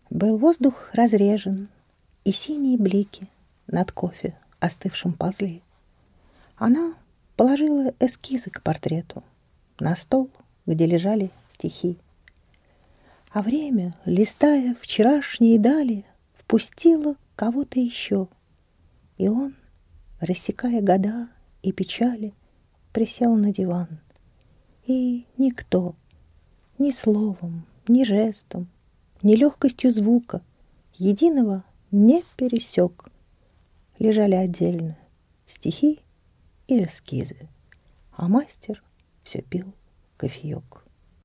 Был воздух разрежен, и синие блики над кофе остывшим ползли. Она положила эскизы к портрету на стол, где лежали стихи. А время, листая вчерашние дали, впустило кого-то еще. И он, рассекая года и печали, присел на диван. И никто, ни словом, ни жестом, ни легкостью звука единого не пересек. Лежали отдельно стихи и эскизы, а мастер все пил кофеек.